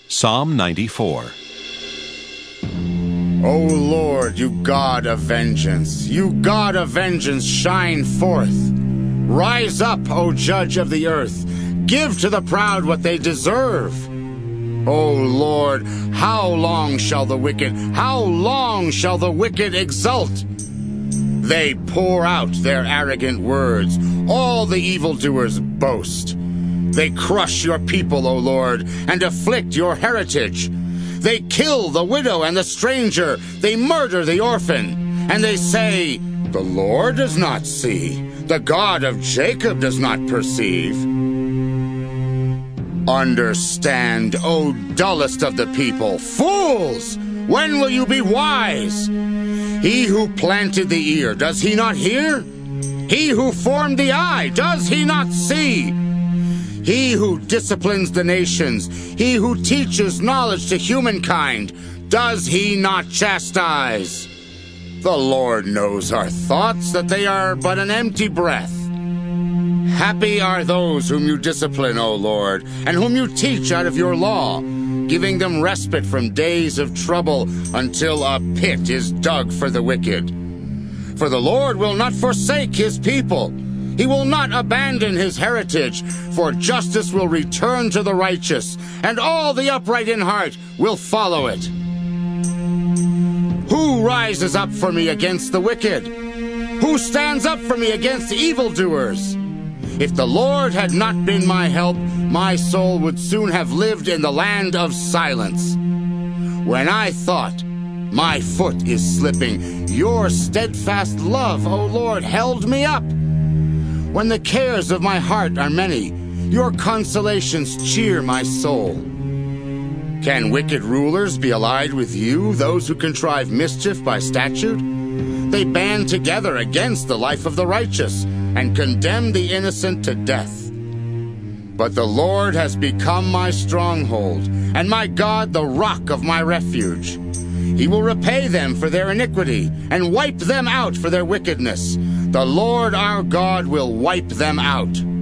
Psalm 94. O Lord, you God of vengeance, you God of vengeance, shine forth. Rise up, O Judge of the earth. Give to the proud what they deserve. O Lord, how long shall the wicked exult? They pour out their arrogant words. All the evildoers boast. They crush your people, O Lord, and afflict your heritage. They kill the widow and the stranger. They murder the orphan. And they say, the Lord does not see. The God of Jacob does not perceive. Understand, O dullest of the people, fools! When will you be wise? He who planted the ear, does he not hear? He who formed the eye, does he not see? He who disciplines the nations, he who teaches knowledge to humankind, does he not chastise? The Lord knows our thoughts, that they are but an empty breath. Happy are those whom you discipline, O Lord, and whom you teach out of your law, giving them respite from days of trouble until a pit is dug for the wicked. For the Lord will not forsake his people. He will not abandon his heritage, for justice will return to the righteous, and all the upright in heart will follow it. Who rises up for me against the wicked? Who stands up for me against evildoers? If the Lord had not been my help, my soul would soon have lived in the land of silence. When I thought, my foot is slipping, your steadfast love, O Lord, held me up. When the cares of my heart are many, your consolations cheer my soul. Can wicked rulers be allied with you, those who contrive mischief by statute? They band together against the life of the righteous, and condemn the innocent to death. But the Lord has become my stronghold, and my God the rock of my refuge. He will repay them for their iniquity, and wipe them out for their wickedness. The Lord our God will wipe them out.